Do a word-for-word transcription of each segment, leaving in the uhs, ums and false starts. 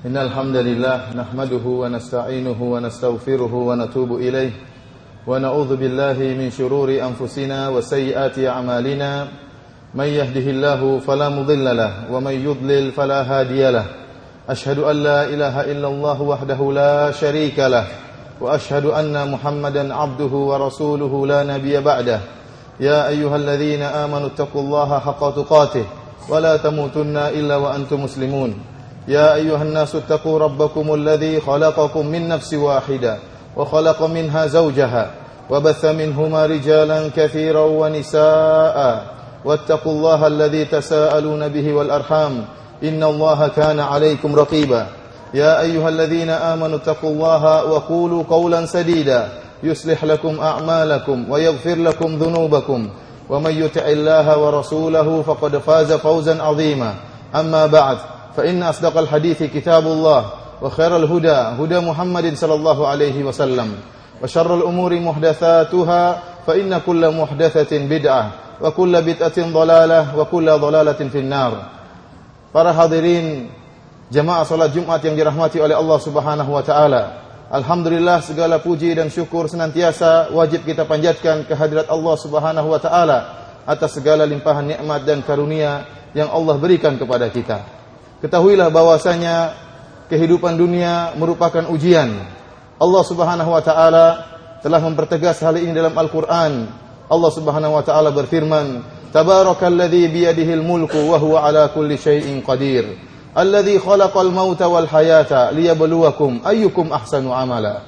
Innal hamdalillah nahmaduhu wa nasta'inuhu wa nastaghfiruhu wa natubu ilayh wa na'udzu billahi min shururi anfusina wa sayyiati a'malina may yahdihillahu fala mudilla lahu wa may yudlil fala hadiya lahu ashhadu an la ilaha illallah wahdahu la sharika lahu wa ashhadu anna Muhammadan 'abduhu wa rasuluhu la nabiyya ba'dahu ya ayyuhalladzina amanu taqullaha haqqa tuqatih wa la tamutunna illa wa antum muslimun. يا أيها الناس اتقوا ربكم الذي خلقكم من نفس واحدة وخلق منها زوجها وبث منهما رجالا كثيرا ونساء واتقوا الله الذي تساءلون به والأرحام إن الله كان عليكم رقيبا يا أيها الذين آمنوا اتقوا الله وقولوا قولا سديدا يصلح لكم أعمالكم ويغفر لكم ذنوبكم ومن يطع الله ورسوله فقد فاز فوزا عظيما أما بعد فإن أصدق الحديث كتاب الله وخير الهدى هدى محمد صلى الله عليه وسلم وشر الأمور محدثاتها فإن كل محدثة بدعة وكل بدعة ضلالة وكل ضلالة في النار. Para hadirin jamaah salat Jumat yang dirahmati oleh Allah Subhanahu wa taala. Alhamdulillah, segala puji dan syukur senantiasa wajib kita panjatkan kehadirat Allah Subhanahu wa taala atas segala limpahan nikmat dan karunia yang Allah berikan kepada kita. Ketahuilah bahwasanya kehidupan dunia merupakan ujian. Allah Subhanahu wa taala telah mempertegas hal ini dalam Al-Qur'an. Allah Subhanahu wa taala berfirman, "Tabarakalladzi biyadihil mulku wa huwa ala kulli syai'in qadir. Alladzi khalaqal mauta wal hayata liyabluwakum ayyukum ahsanu amala."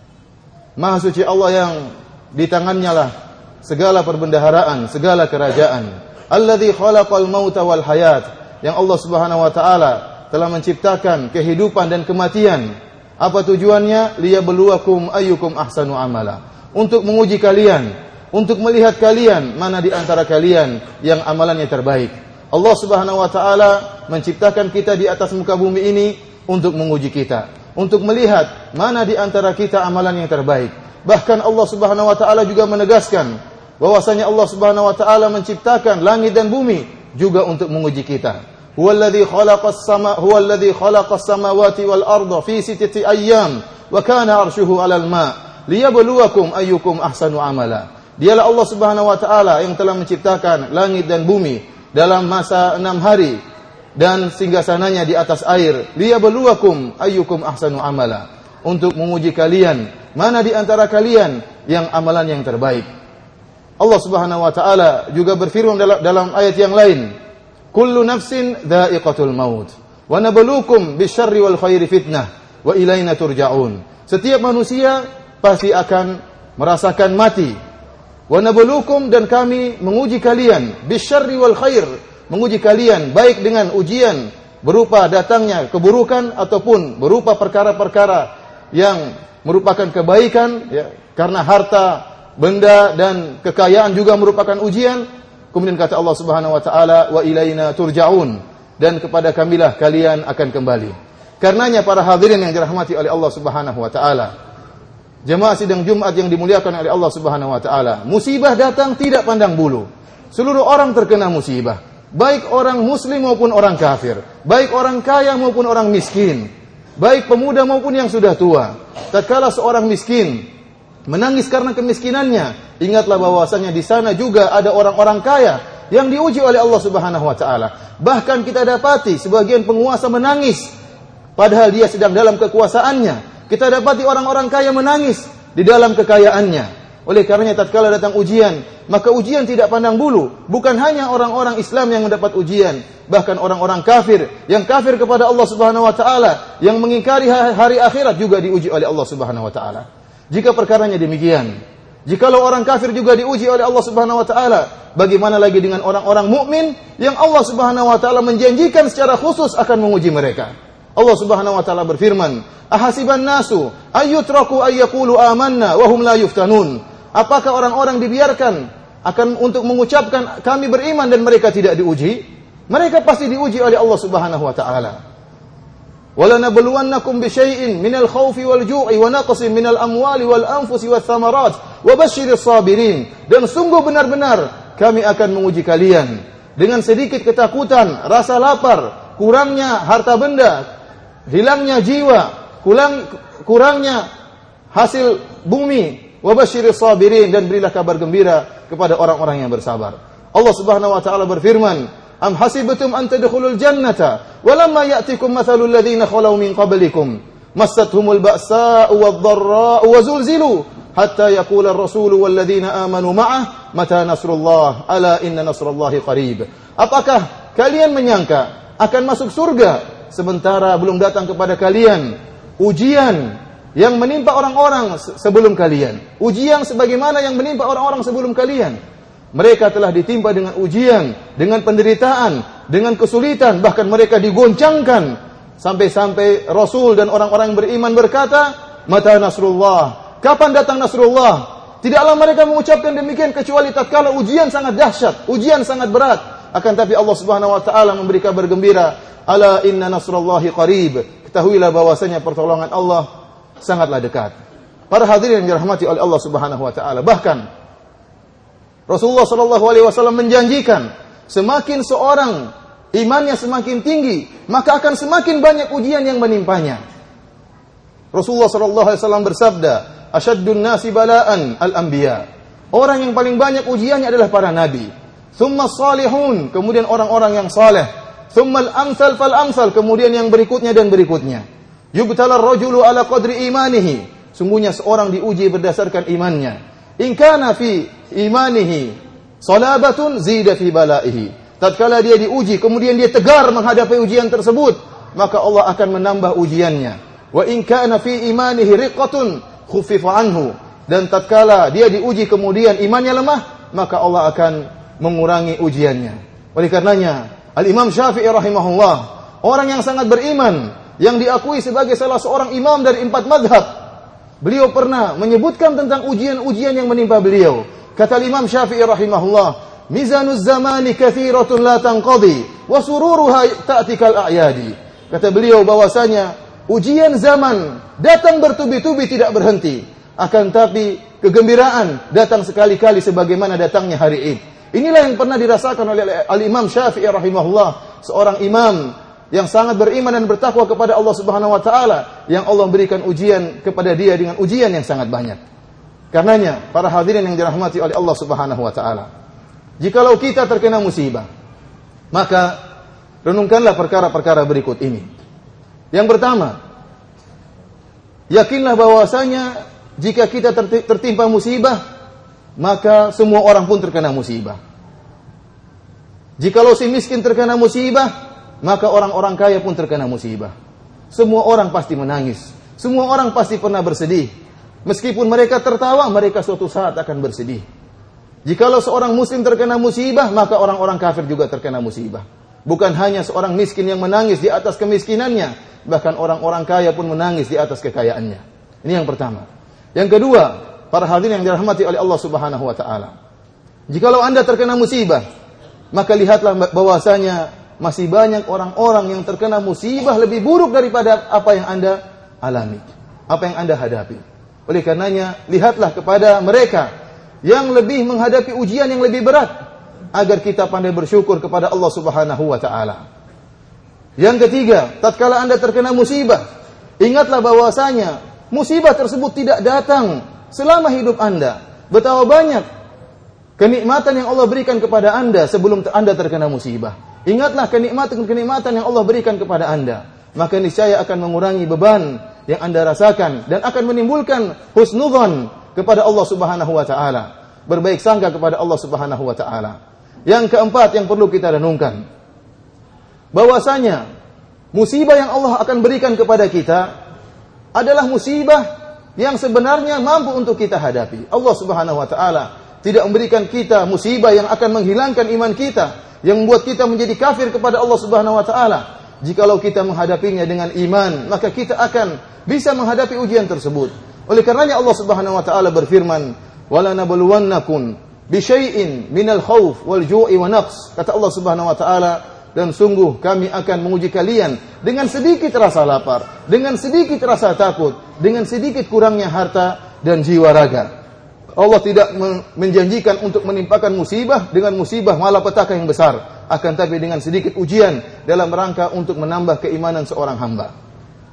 Maha suci Allah yang di tangannya lah segala perbendaharaan, segala kerajaan. Alladzi khalaqal mauta wal hayata, yang Allah Subhanahu wa taala telah menciptakan kehidupan dan kematian. Apa tujuannya? Liyabluwakum ayyukum ahsanu amala. Untuk menguji kalian, untuk melihat kalian mana di antara kalian yang amalannya terbaik. Allah Subhanahu wa taala menciptakan kita di atas muka bumi ini untuk menguji kita, untuk melihat mana di antara kita amalan yang terbaik. Bahkan Allah Subhanahu wa taala juga menegaskan bahwasanya Allah Subhanahu wa taala menciptakan langit dan bumi juga untuk menguji kita. Huwallazi khalaqas sama huwallazi khalaqas samawati wal arda fi sittati ayyam wa kana 'arshuhu 'alal ma' liyabluwakum ayyukum ahsanu amala. Dialah Allah Subhanahu wa taala yang telah menciptakan langit dan bumi dalam masa enam hari dan singgasananya di atas air. Liyabluwakum ayyukum ahsanu amala, untuk menguji kalian mana di antara kalian yang amalan yang terbaik. Allah Subhanahu wa taala juga berfirman dalam, dalam ayat yang lain, kullu nafsin dha'iqatul maut wa nabluukum bisyarri wal khairi fitnah wa ilaina turja'un. Setiap manusia pasti akan merasakan mati. Wa nabluukum, dan kami menguji kalian, bisyarri wal khair, menguji kalian baik dengan ujian berupa datangnya keburukan ataupun berupa perkara-perkara yang merupakan kebaikan, ya, karena harta, benda dan kekayaan juga merupakan ujian. Kemudian kata Allah Subhanahu wa taala, wa ilaina turja'un, dan kepada kamilah kalian akan kembali. Karenanya para hadirin yang dirahmati oleh Allah Subhanahu wa taala, jemaah sidang Jumat yang dimuliakan oleh Allah Subhanahu wa taala, musibah datang tidak pandang bulu. Seluruh orang terkena musibah, baik orang muslim maupun orang kafir, baik orang kaya maupun orang miskin, baik pemuda maupun yang sudah tua. Tatkala seorang miskin menangis karena kemiskinannya, ingatlah bahwasanya di sana juga ada orang-orang kaya yang diuji oleh Allah Subhanahu wa taala. Bahkan kita dapati sebagian penguasa menangis padahal dia sedang dalam kekuasaannya. Kita dapati orang-orang kaya menangis di dalam kekayaannya. Oleh karenanya tatkala datang ujian, maka ujian tidak pandang bulu. Bukan hanya orang-orang Islam yang mendapat ujian, bahkan orang-orang kafir yang kafir kepada Allah Subhanahu wa taala, yang mengingkari hari akhirat juga diuji oleh Allah Subhanahu wa taala. Jika perkaranya demikian, jikalau orang kafir juga diuji oleh Allah Subhanahu wa taala, bagaimana lagi dengan orang-orang mukmin yang Allah Subhanahu wa taala menjanjikan secara khusus akan menguji mereka. Allah Subhanahu wa taala berfirman, "Ahasiban nasu ayyutraku ayyaqulu amanna wa hum la yuftanun." Apakah orang-orang dibiarkan akan untuk mengucapkan kami beriman dan mereka tidak diuji? Mereka pasti diuji oleh Allah Subhanahu wa taala. وَلَنَبْلُوَنَّكُمْ بِشَيْءٍ مِنَ الْخَوْفِ وَالْجُوعِ وَنَقْصٍ مِنَ الْأَمْوَالِ وَالْأَنْفُسِ وَالثَّمَرَاتِ وَبَشِّرِ الصَّابِرِينَ. Dan sungguh benar-benar kami akan menguji kalian dengan sedikit ketakutan, rasa lapar, kurangnya harta benda, hilangnya jiwa, kurang kurangnya hasil bumi, wa basyiris sabirin, dan berilah kabar gembira kepada orang-orang yang bersabar. Allah Subhanahu wa taala berfirman, am hasibtum an tadkhulul jannata walamma ya'tikum mathalul ladzina khalau min qablikum massathumul ba'sa'u wadh-dharra'u wa zulzilu hatta yaqula ar-rasulu wal ladzina amanu ma'ah mata nasrullah ala inna nasrallahi qarib. Apakah kalian menyangka akan masuk surga sementara belum datang kepada kalian ujian yang menimpa orang-orang sebelum kalian, ujian sebagaimana yang menimpa orang-orang sebelum kalian? Mereka telah ditimpa dengan ujian, dengan penderitaan, dengan kesulitan, bahkan mereka digoncangkan sampai-sampai Rasul dan orang-orang yang beriman berkata, mata nasrullah, kapan datang nasrullah? Tidaklah mereka mengucapkan demikian kecuali tatkala ujian sangat dahsyat, ujian sangat berat. Akan tapi Allah Subhanahu wa taala memberi kabar gembira, ala inna nasrullahi qarib. Ketahuilah bahwasanya pertolongan Allah sangatlah dekat. Para hadirin yang dirahmati oleh Allah Subhanahu wa taala, bahkan Rasulullah sallallahu alaihi wasallam menjanjikan, semakin seorang imannya semakin tinggi, maka akan semakin banyak ujian yang menimpanya. Rasulullah sallallahu alaihi wasallam bersabda, asyaddun nasi bala'an al-anbiya. Orang yang paling banyak ujiannya adalah para nabi. Tsumma salihun, kemudian orang-orang yang saleh. Tsumma al-amsal fal-amsal, kemudian yang berikutnya dan berikutnya. Yubtala ar-rajulu ala qadri imanihi. Sungguhnya seorang diuji berdasarkan imannya. In kana fi imanihi salabatun zida fi balaihi. Tatkala dia diuji kemudian dia tegar menghadapi ujian tersebut, maka Allah akan menambah ujiannya. Wa in kana fi imanihi riqqatun khuffifa anhu. Dan tatkala dia diuji kemudian imannya lemah, maka Allah akan mengurangi ujiannya. Oleh karenanya Al-Imam Syafi'i rahimahullah, orang yang sangat beriman, yang diakui sebagai salah seorang imam dari empat madhab, beliau pernah menyebutkan tentang ujian-ujian yang menimpa beliau. Kata Imam Syafi'i rahimahullah, mizanuz zamani kathiratun la tanqadi wa sururuha ta'tikal a'yadi. Kata beliau bahwasanya ujian zaman datang bertubi-tubi tidak berhenti, akan tapi kegembiraan datang sekali-kali sebagaimana datangnya hari Id. Inilah yang pernah dirasakan oleh Al-Imam Syafi'i rahimahullah, seorang imam yang sangat beriman dan bertakwa kepada Allah Subhanahu wa taala, yang Allah berikan ujian kepada dia dengan ujian yang sangat banyak. Karenanya, para hadirin yang dirahmati oleh Allah Subhanahu wa taala, jikalau kita terkena musibah, maka renungkanlah perkara-perkara berikut ini. Yang pertama, yakinlah bahwasanya jika kita tertimpa musibah, maka semua orang pun terkena musibah. Jikalau si miskin terkena musibah, maka orang-orang kaya pun terkena musibah. Semua orang pasti menangis. Semua orang pasti pernah bersedih. Meskipun mereka tertawa, mereka suatu saat akan bersedih. Jikalau seorang muslim terkena musibah, maka orang-orang kafir juga terkena musibah. Bukan hanya seorang miskin yang menangis di atas kemiskinannya, bahkan orang-orang kaya pun menangis di atas kekayaannya. Ini yang pertama. Yang kedua, para hadirin yang dirahmati oleh Allah Subhanahu wa taala, jikalau Anda terkena musibah, maka lihatlah bahwasanya masih banyak orang-orang yang terkena musibah lebih buruk daripada apa yang Anda alami, apa yang Anda hadapi. Oleh karenanya, lihatlah kepada mereka yang lebih menghadapi ujian yang lebih berat, agar kita pandai bersyukur kepada Allah Subhanahu wa taala. Yang ketiga, tatkala Anda terkena musibah, ingatlah bahwasanya musibah tersebut tidak datang selama hidup Anda. Betapa banyak kenikmatan yang Allah berikan kepada Anda sebelum Anda terkena musibah. Ingatlah kenikmatan-kenikmatan yang Allah berikan kepada Anda, maka niscaya akan mengurangi beban yang Anda rasakan dan akan menimbulkan husnudzan kepada Allah Subhanahu wa taala, berbaik sangka kepada Allah Subhanahu wa taala. Yang keempat yang perlu kita renungkan, bahwasanya musibah yang Allah akan berikan kepada kita adalah musibah yang sebenarnya mampu untuk kita hadapi. Allah Subhanahu wa taala tidak memberikan kita musibah yang akan menghilangkan iman kita, yang membuat kita menjadi kafir kepada Allah Subhanahu wa taala. Jikalau kita menghadapinya dengan iman, maka kita akan bisa menghadapi ujian tersebut. Oleh karenanya Allah Subhanahu wa taala berfirman, "Wala nabluwannakum bi syai'in minal khauf wal ju'i wa naqs." Kata Allah Subhanahu wa taala, dan sungguh kami akan menguji kalian dengan sedikit rasa lapar, dengan sedikit rasa takut, dengan sedikit kurangnya harta dan jiwa raga. Allah tidak menjanjikan untuk menimpakan musibah dengan musibah malapetaka yang besar, akan tapi dengan sedikit ujian dalam rangka untuk menambah keimanan seorang hamba.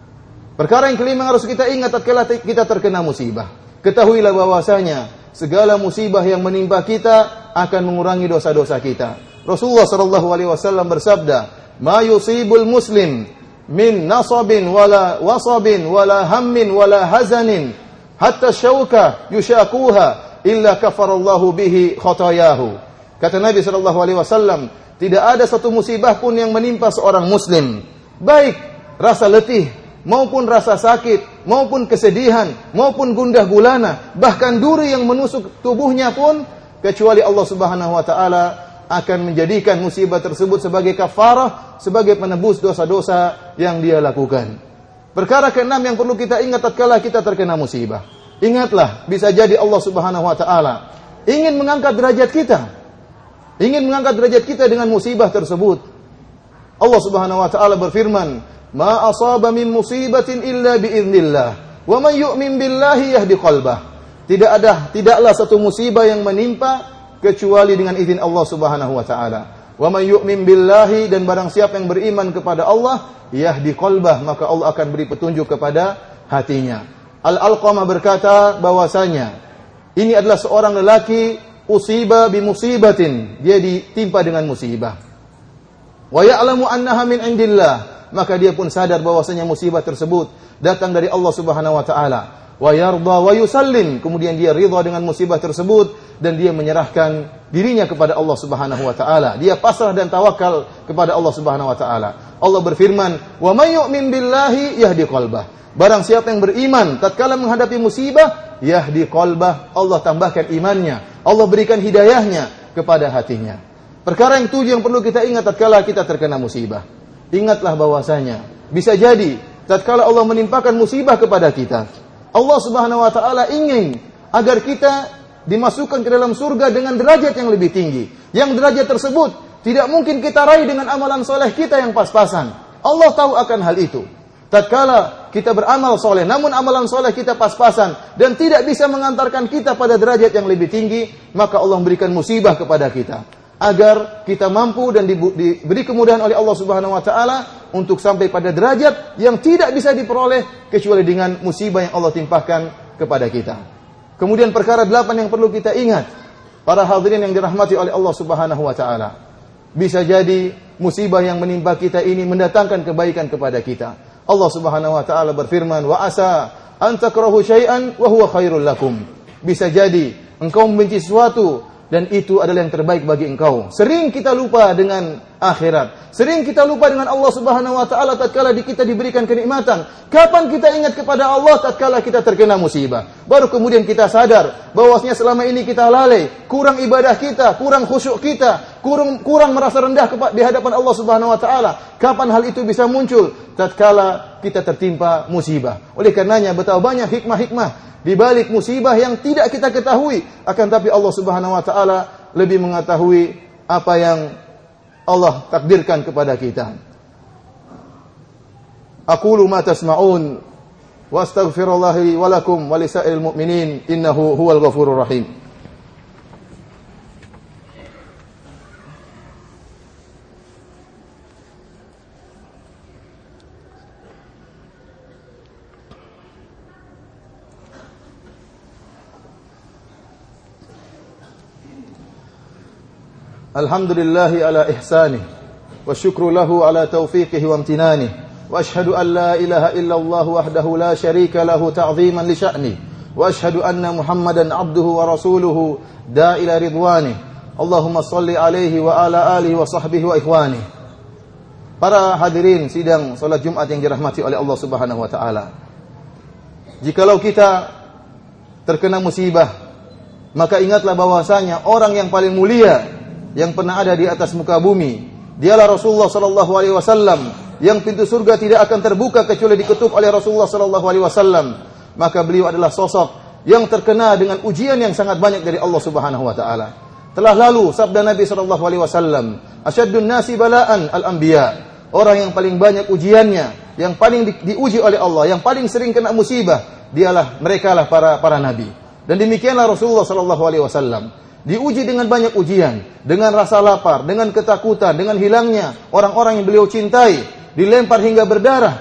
Perkara yang kelima yang harus kita ingat tatkala kita terkena musibah. Ketahuilah bahwasanya segala musibah yang menimpa kita akan mengurangi dosa-dosa kita. Rasulullah sallallahu alaihi wasallam bersabda, "Ma yusibul muslim min nasabin wala wasabin wala hammin wala hazanin hatta syauka yushaquha illa kafarallahu bihi khatayahu." Kata Nabi sallallahu alaihi wasallam, tidak ada satu musibah pun yang menimpa seorang muslim, baik rasa letih maupun rasa sakit, maupun kesedihan, maupun gundah gulana, bahkan duri yang menusuk tubuhnya pun, kecuali Allah Subhanahu wa taala akan menjadikan musibah tersebut sebagai kafarah, sebagai penebus dosa-dosa yang dia lakukan. Perkara keenam yang perlu kita ingat tatkala kita terkena musibah. Ingatlah, bisa jadi Allah Subhanahu wa taala ingin mengangkat derajat kita. Ingin mengangkat derajat kita dengan musibah tersebut. Allah Subhanahu wa taala berfirman, "Ma asaba min musibatin illa biiznillah, wa man yu'min billahi yahdi qalbah." Tidak ada, tidaklah satu musibah yang menimpa kecuali dengan izin Allah Subhanahu wa taala. Wa man yu'min billahi, dan barang siapa yang beriman kepada Allah, yahdi qalbah, maka Allah akan beri petunjuk kepada hatinya. Al-Alqamah berkata bahwasanya ini adalah seorang lelaki usiba bi musibatin, dia ditimpa dengan musibah. Wa ya'lamu annaha min indillah, maka dia pun sadar bahwasanya musibah tersebut datang dari Allah Subhanahu wa taala. Wa yarda wa yusallim, kemudian dia ridha dengan musibah tersebut dan dia menyerahkan dirinya kepada Allah Subhanahu wa taala. Dia pasrah dan tawakal kepada Allah Subhanahu wa taala. Allah berfirman, "Wa may yu'min billahi yahdi qalbah." Barang siapa yang beriman tatkala menghadapi musibah, yahdi qalbah, Allah tambahkan imannya, Allah berikan hidayahnya kepada hatinya. Perkara yang tujuh yang perlu kita ingat tatkala kita terkena musibah. Ingatlah bahwasanya bisa jadi tatkala Allah menimpakan musibah kepada kita, Allah Subhanahu wa taala ingin agar kita dimasukkan ke dalam surga dengan derajat yang lebih tinggi. Yang derajat tersebut tidak mungkin kita raih dengan amalan soleh kita yang pas-pasan. Allah tahu akan hal itu. Tatkala kita beramal soleh, namun amalan soleh kita pas-pasan dan tidak bisa mengantarkan kita pada derajat yang lebih tinggi, maka Allah memberikan musibah kepada kita agar kita mampu dan diberi kemudahan oleh Allah Subhanahu wa taala untuk sampai pada derajat yang tidak bisa diperoleh kecuali dengan musibah yang Allah timpakan kepada kita. Kemudian perkara delapan yang perlu kita ingat, para hadirin yang dirahmati oleh Allah Subhanahu wa taala. Bisa jadi musibah yang menimpa kita ini mendatangkan kebaikan kepada kita. Allah Subhanahu wa taala berfirman, "Wa asa an takrahu syai'an wa huwa khairul lakum." Bisa jadi engkau membenci sesuatu dan itu adalah yang terbaik bagi engkau. Sering kita lupa dengan akhirat. Sering kita lupa dengan Allah Subhanahu wa taala tatkala kita diberikan kenikmatan. Kapan kita ingat kepada Allah tatkala kita terkena musibah? Baru kemudian kita sadar bahwasanya selama ini kita lalai, kurang ibadah kita, kurang khusyuk kita, kurang kurang merasa rendah di hadapan Allah Subhanahu wa taala. Kapan hal itu bisa muncul? Tatkala kita tertimpa musibah. Oleh karenanya betapa banyak hikmah-hikmah di balik musibah yang tidak kita ketahui, akan tapi Allah Subhanahu wa taala lebih mengetahui apa yang Allah takdirkan kepada kita. Aqulu ma tasma'un wa astaghfirullah li wa lakum wa lisa'il mu'minin innahu huwal ghafurur rahim. Alhamdulillahi ala ihsanih wa syukru lahu ala taufiqihi wa amtinanih wa ashhadu an la ilaha illallah wahdahu la syarika lahu ta'ziman li sya'nih wa ashhadu anna Muhammadan abduhu wa rasuluhu da'ila ridwanih. Allahumma salli alaihi wa ala alihi wa sahbihi wa ikhwanih. Para hadirin sidang salat Jumat yang dirahmati oleh Allah Subhanahu wa taala. Jikalau kita terkena musibah, maka ingatlah bahwasanya orang yang paling mulia yang pernah ada di atas muka bumi, dialah Rasulullah sallallahu alaihi wasallam, yang pintu surga tidak akan terbuka kecuali diketuk oleh Rasulullah sallallahu alaihi wasallam. Maka beliau adalah sosok yang terkena dengan ujian yang sangat banyak dari Allah Subhanahu wa taala. Telah lalu sabda Nabi sallallahu alaihi wasallam, "Asyaddun nasi bala'an al-anbiya." Orang yang paling banyak ujiannya, yang paling di, diuji oleh Allah, yang paling sering kena musibah, dialah merekalah para para nabi. Dan demikianlah Rasulullah sallallahu alaihi wasallam diuji dengan banyak ujian, dengan rasa lapar, dengan ketakutan, dengan hilangnya orang-orang yang beliau cintai, dilempar hingga berdarah.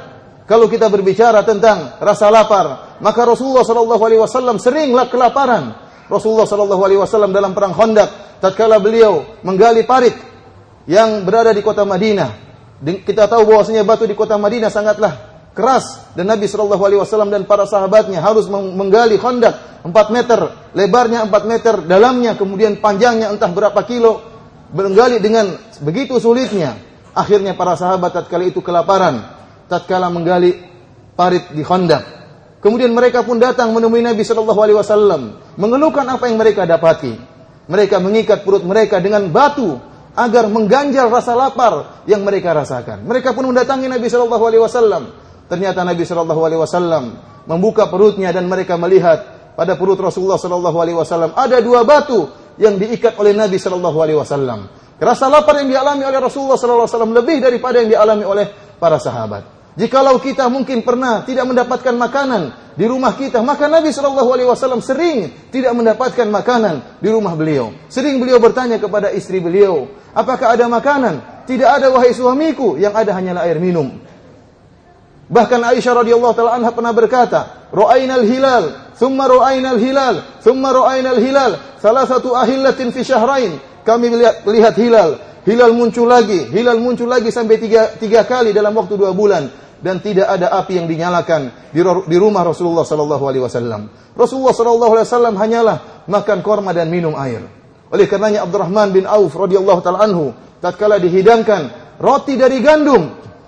Kalau kita berbicara tentang rasa lapar, maka Rasulullah sallallahu alaihi wasallam seringlah kelaparan. Rasulullah sallallahu alaihi wasallam dalam perang Khandaq, tatkala beliau menggali parit yang berada di kota Madinah. Kita tahu bahwasanya batu di kota Madinah sangatlah keras, dan Nabi sallallahu alaihi wasallam dan para sahabatnya harus menggali Khandaq empat meter, lebarnya empat meter, dalamnya kemudian panjangnya entah berapa kilo, menggali dengan begitu sulitnya. Akhirnya para sahabat tatkala itu kelaparan, tatkala menggali parit di Khandaq. Kemudian mereka pun datang menemui Nabi sallallahu alaihi wasallam, mengeluhkan apa yang mereka dapati. Mereka mengikat perut mereka dengan batu agar mengganjal rasa lapar yang mereka rasakan. Mereka pun mendatangi Nabi sallallahu alaihi wasallam. Ternyata Nabi sallallahu alaihi wasallam membuka perutnya dan mereka melihat pada perut Rasulullah sallallahu alaihi wasallam ada dua batu yang diikat oleh Nabi sallallahu alaihi wasallam. Rasa lapar yang dialami oleh Rasulullah sallallahu alaihi wasallam lebih daripada yang dialami oleh para sahabat. Jikalau kita mungkin pernah tidak mendapatkan makanan di rumah kita, maka Nabi sallallahu alaihi wasallam sering tidak mendapatkan makanan di rumah beliau. Sering beliau bertanya kepada istri beliau, apakah ada makanan? Tidak ada wahai suamiku, yang ada hanyalah air minum. Bahkan Aisyah radhiyallahu taala anha pernah berkata, "Ra'ainal hilal, thumma ra'ainal hilal, thumma ra'ainal hilal, salasatu ahillatin fi syahrain." Kami lihat, lihat hilal, hilal muncul lagi, hilal muncul lagi sampai tiga, tiga kali dalam waktu dua bulan, dan tidak ada api yang dinyalakan di, di rumah Rasulullah sallallahu alaihi wasallam. Rasulullah sallallahu alaihi wasallam hanyalah makan korma dan minum air. Oleh karenanya Abdurrahman bin Auf radhiyallahu taala anhu tatkala dihidangkan roti dari gandum,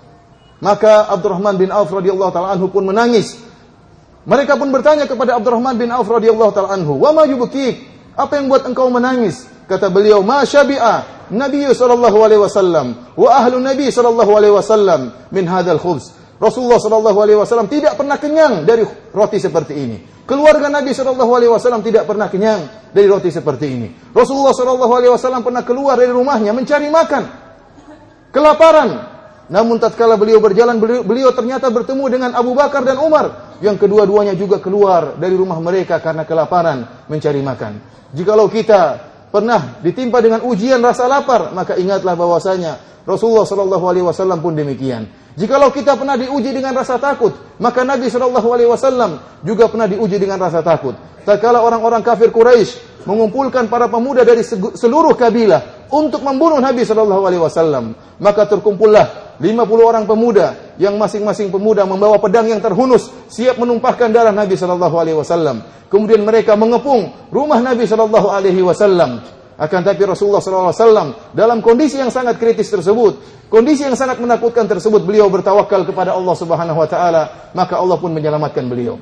maka Abdurrahman bin Auf radhiyallahu taala anhu pun menangis. Mereka pun bertanya kepada Abdurrahman bin Auf radhiyallahu taala anhu, "Wa ma yubkik? Apa yang buat engkau menangis?" Kata beliau, "Ma syabi'a Nabi sallallahu alaihi wasallam wa ahlu Nabi sallallahu alaihi wasallam min hadzal khubz." Rasulullah sallallahu alaihi wasallam tidak pernah kenyang dari roti seperti ini. Keluarga Nabi sallallahu alaihi wasallam tidak pernah kenyang dari roti seperti ini. Rasulullah sallallahu alaihi wasallam pernah keluar dari rumahnya mencari makan, kelaparan. Namun tatkala beliau berjalan, beliau, beliau ternyata bertemu dengan Abu Bakar dan Umar, yang kedua-duanya juga keluar dari rumah mereka karena kelaparan mencari makan. Jikalau kita pernah ditimpa dengan ujian rasa lapar, maka ingatlah bahwasanya Rasulullah sallallahu alaihi wasallam pun demikian. Jikalau kita pernah diuji dengan rasa takut, maka Nabi sallallahu alaihi wasallam juga pernah diuji dengan rasa takut. Tatkala orang-orang kafir Quraisy mengumpulkan para pemuda dari seluruh kabilah untuk membunuh Nabi sallallahu alaihi wasallam, maka terkumpullah lima puluh orang pemuda yang masing-masing pemuda membawa pedang yang terhunus, siap menumpahkan darah Nabi sallallahu alaihi wasallam. Kemudian mereka mengepung rumah Nabi sallallahu alaihi wasallam. Akan tapi Rasulullah sallallahu alaihi wasallam dalam kondisi yang sangat kritis tersebut, kondisi yang sangat menakutkan tersebut, beliau bertawakal kepada Allah Subhanahu wa taala, maka Allah pun menyelamatkan beliau.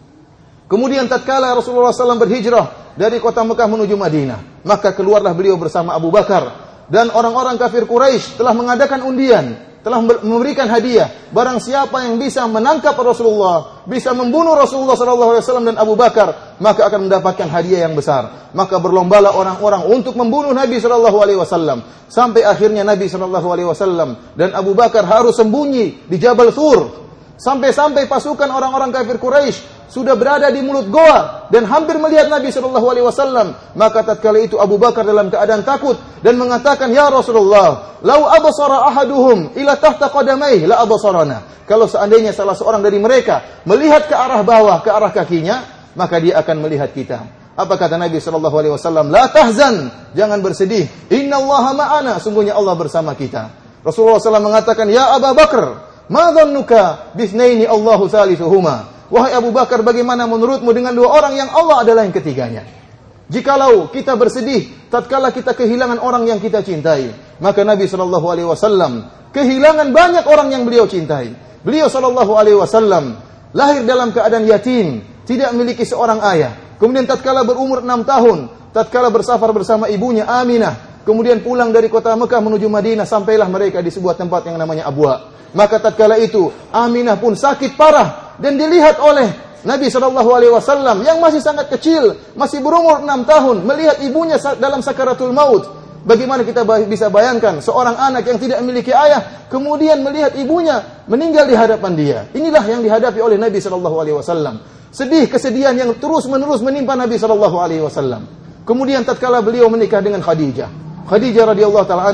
Kemudian tatkala Rasulullah sallallahu alaihi wasallam berhijrah dari kota Mekah menuju Madinah, maka keluarlah beliau bersama Abu Bakar, dan orang-orang kafir Quraisy telah mengadakan undian, telah memberikan hadiah. Barang siapa yang bisa menangkap Rasulullah, bisa membunuh Rasulullah sallallahu alaihi wasallam dan Abu Bakar, maka akan mendapatkan hadiah yang besar. Maka berlombalah orang-orang untuk membunuh Nabi sallallahu alaihi wasallam, sampai akhirnya Nabi sallallahu alaihi wasallam dan Abu Bakar harus sembunyi di Jabal Thur. Sampai-sampai pasukan orang-orang kafir Quraisy sudah berada di mulut goa dan hampir melihat Nabi sallallahu alaihi wasallam. Maka tatkala itu Abu Bakar dalam keadaan takut dan mengatakan, "Ya Rasulullah, lau absara ahaduhum ila tahta qadamaihi la absarana." Kalau seandainya salah seorang dari mereka melihat ke arah bawah, ke arah kakinya, maka dia akan melihat kita. Apa kata Nabi sallallahu alaihi wasallam? "La tahzan, jangan bersedih. Innallaha ma'ana, sungguhnya Allah bersama kita." Rasulullah sallallahu alaihi wasallam mengatakan, "Ya Abu Bakar, ma dhannuka bisnaini Allahu thalithuhuma?" Wahai Abu Bakar, bagaimana menurutmu dengan dua orang yang Allah adalah yang ketiganya? Jikalau kita bersedih tatkala kita kehilangan orang yang kita cintai, maka Nabi sallallahu alaihi wasallam kehilangan banyak orang yang beliau cintai. Beliau sallallahu alaihi wasallam lahir dalam keadaan yatim, tidak memiliki seorang ayah. Kemudian tatkala berumur enam tahun, tatkala bersafar bersama ibunya Aminah, kemudian pulang dari kota Mekah menuju Madinah, sampailah mereka di sebuah tempat yang namanya Abwa. Maka tatkala itu Aminah pun sakit parah dan dilihat oleh Nabi sallallahu alaihi wasallam yang masih sangat kecil, masih berumur enam tahun, melihat ibunya dalam sakaratul maut. Bagaimana kita bisa bayangkan seorang anak yang tidak memiliki ayah kemudian melihat ibunya meninggal di hadapan dia. Inilah yang dihadapi oleh Nabi sallallahu alaihi wasallam. Sedih, kesedihan yang terus-menerus menimpa Nabi sallallahu alaihi wasallam. Kemudian tatkala beliau menikah dengan Khadijah, Khadijah radhiyallahu taala anha,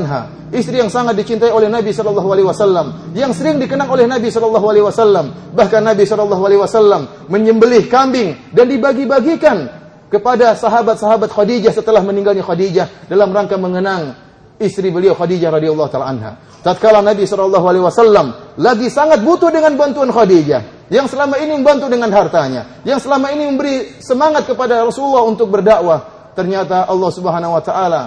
istri yang sangat dicintai oleh Nabi sallallahu alaihi wasallam, yang sering dikenang oleh Nabi sallallahu alaihi wasallam. Bahkan Nabi sallallahu alaihi wasallam menyembelih kambing dan dibagi-bagikan kepada sahabat-sahabat Khadijah setelah meninggalnya Khadijah dalam rangka mengenang istri beliau Khadijah radhiyallahu taala anha. Tatkala Nabi sallallahu alaihi wasallam lagi sangat butuh dengan bantuan Khadijah, yang selama ini membantu dengan hartanya, yang selama ini memberi semangat kepada Rasulullah untuk berdakwah, ternyata Allah Subhanahu wa taala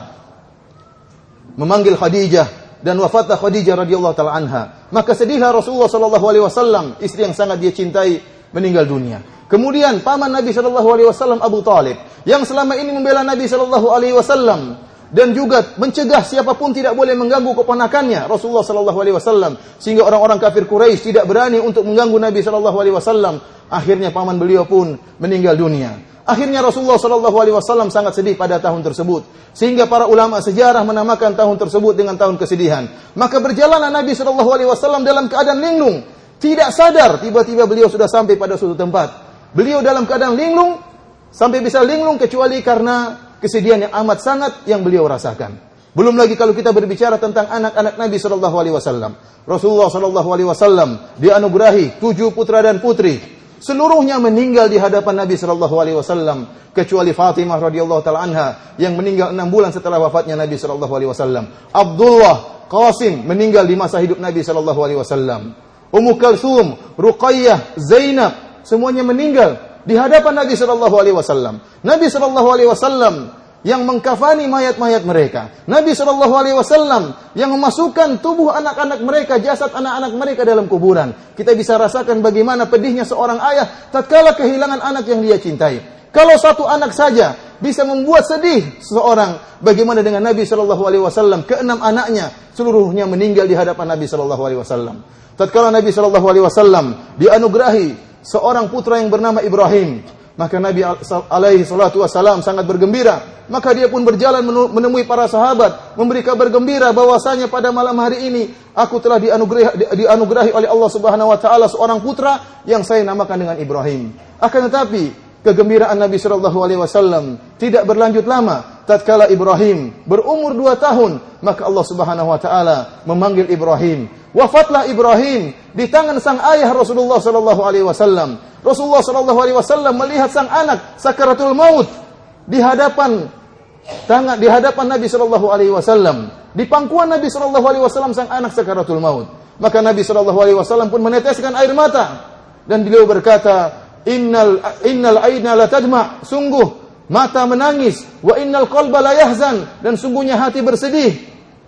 memanggil Khadijah dan wafatlah Khadijah radhiyallahu taala anha. Maka sedihlah Rasulullah sallallahu alaihi wasallam, istri yang sangat dia cintai, meninggal dunia. Kemudian paman Nabi sallallahu alaihi wasallam Abu Talib, yang selama ini membela Nabi sallallahu alaihi wasallam dan juga mencegah siapapun tidak boleh mengganggu keponakannya Rasulullah sallallahu alaihi wasallam, sehingga orang-orang kafir Quraisy tidak berani untuk mengganggu Nabi sallallahu alaihi wasallam. Akhirnya paman beliau pun meninggal dunia. Akhirnya Rasulullah sallallahu alaihi wasallam sangat sedih pada tahun tersebut, sehingga para ulama sejarah menamakan tahun tersebut dengan tahun kesedihan. Maka berjalanlah Nabi sallallahu alaihi wasallam dalam keadaan linglung, tidak sadar tiba-tiba beliau sudah sampai pada suatu tempat. Beliau dalam keadaan linglung, sampai bisa linglung kecuali karena kesedihan yang amat sangat yang beliau rasakan. Belum lagi kalau kita berbicara tentang anak-anak Nabi sallallahu alaihi wasallam. Rasulullah sallallahu alaihi wasallam dianugerahi tujuh putra dan putri. Seluruhnya meninggal di hadapan Nabi sallallahu alaihi wasallam kecuali Fatimah radhiyallahu taala anha yang meninggal enam bulan setelah wafatnya Nabi sallallahu alaihi wasallam. Abdullah, Qasim meninggal di masa hidup Nabi sallallahu alaihi wasallam. Ummu Kalsum, Ruqayyah, Zainab semuanya meninggal di hadapan Nabi sallallahu alaihi wasallam. Nabi sallallahu alaihi wasallam yang mengkafani mayat-mayat mereka. Nabi sallallahu alaihi wasallam yang memasukkan tubuh anak-anak mereka, jasad anak-anak mereka dalam kuburan. Kita bisa rasakan bagaimana pedihnya seorang ayah tatkala kehilangan anak yang dia cintai. Kalau satu anak saja bisa membuat sedih seseorang, bagaimana dengan Nabi sallallahu alaihi wasallam? Keenam anaknya seluruhnya meninggal di hadapan Nabi sallallahu alaihi wasallam. Tatkala Nabi sallallahu alaihi wasallam dianugerahi seorang putra yang bernama Ibrahim, maka Nabi alaihi salatu wasallam sangat bergembira. Maka dia pun berjalan menemui para sahabat, memberi kabar gembira bahwasanya pada malam hari ini aku telah dianugerahi, dianugerahi oleh Allah Subhanahu wa taala seorang putra yang saya namakan dengan Ibrahim. Akan tetapi kegembiraan Nabi sallallahu alaihi wasallam tidak berlanjut lama. Tatkala Ibrahim berumur dua tahun, maka Allah Subhanahu wa taala memanggil Ibrahim. Wafatlah Ibrahim di tangan sang ayah Rasulullah sallallahu alaihi wasallam. Rasulullah sallallahu alaihi wasallam melihat sang anak sakaratul maut di hadapan tangan di hadapan Nabi sallallahu alaihi wasallam. Di pangkuan Nabi sallallahu alaihi wasallam sang anak sakaratul maut. Maka Nabi sallallahu alaihi wasallam pun meneteskan air mata dan beliau berkata, "Innal innal aina la tadma." Sungguh mata menangis, wa innal qalba la yahzan, dan sungguhnya hati bersedih.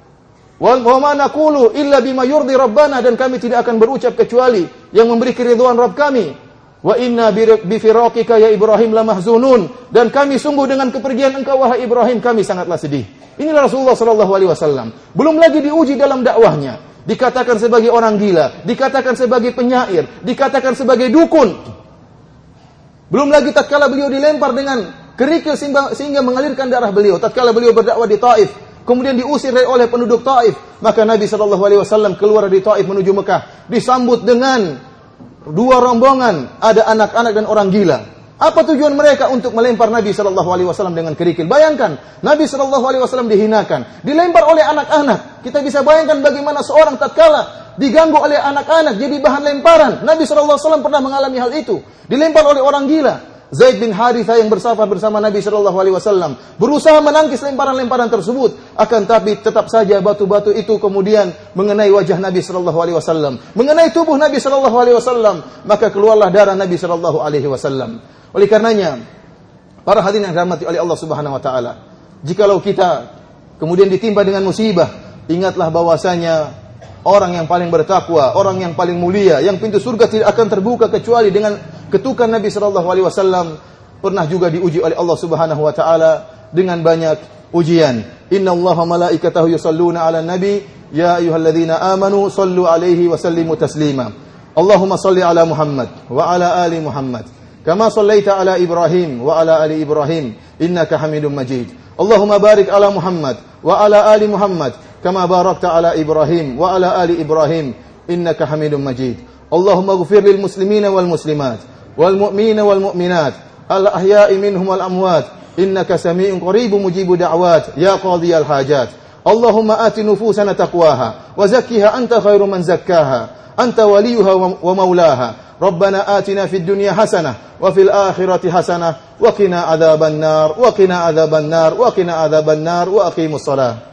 Wa ma naqulu illa bima yurdi rabbana, dan kami tidak akan berucap kecuali yang memberi keridhaan Rabb kami. Wa inna bi firaqika ya Ibrahim lamahzunun, dan kami sungguh dengan kepergian engkau wahai Ibrahim kami sangatlah sedih. Inilah Rasulullah sallallahu alaihi wasallam. Belum lagi diuji dalam dakwahnya, dikatakan sebagai orang gila, dikatakan sebagai penyair, dikatakan sebagai dukun. Belum lagi tatkala beliau dilempar dengan kerikil sehingga mengalirkan darah beliau tatkala beliau berdakwah di Taif. Kemudian diusir oleh penduduk Taif, maka Nabi sallallahu alaihi wasallam keluar dari Taif menuju Mekah, disambut dengan dua rombongan, ada anak-anak dan orang gila. Apa tujuan mereka untuk melempar Nabi sallallahu alaihi wasallam dengan kerikil? Bayangkan, Nabi sallallahu alaihi wasallam dihinakan, dilempar oleh anak-anak. Kita bisa bayangkan bagaimana seorang tatkala diganggu oleh anak-anak jadi bahan lemparan. Nabi sallallahu alaihi wasallam pernah mengalami hal itu, dilempar oleh orang gila. Zaid bin Harithah yang bersafar bersama Nabi sallallahu alaihi wasallam berusaha menangkis lemparan-lemparan tersebut, akan tapi tetap saja batu-batu itu kemudian mengenai wajah Nabi sallallahu alaihi wasallam, mengenai tubuh Nabi sallallahu alaihi wasallam, maka keluarlah darah Nabi sallallahu alaihi wasallam. Oleh karenanya, para hadirin yang dirahmati oleh Allah Subhanahu wa taala, jikalau kita kemudian ditimpa dengan musibah, ingatlah bahwasanya orang yang paling bertakwa, orang yang paling mulia, yang pintu surga tidak akan terbuka kecuali dengan ketukan Nabi sallallahu alaihi wasallam, pernah juga diuji oleh Allah Subhanahu wa taala dengan banyak ujian. Innallaha malaikatahu yusalluna 'alan nabi ya ayyuhalladzina amanu sallu 'alaihi wa sallimu taslima. Allahumma salli 'ala Muhammad wa 'ala ali Muhammad kama sallaita 'ala Ibrahim wa 'ala ali Ibrahim innaka Hamidum Majid. Allahumma barik 'ala Muhammad wa 'ala ali Muhammad kama barakta 'ala Ibrahim wa 'ala ali Ibrahim innaka Hamidum Majid. Allahumma ighfir lil muslimina wal muslimat wal mu'minina wal mu'minat al ahya'i minhum wal amwat innaka sami'un qaribun mujibud da'wat ya qadhiyal hajat. اللهم آت نفوسنا تقواها وزكها أنت خير من زكاها أنت وليها ومولاها. ربنا آتنا في الدنيا حسنة وفي الآخرة حسنة وقنا عذاب النار وقنا عذاب النار وقنا عذاب النار وأقيموا الصلاة.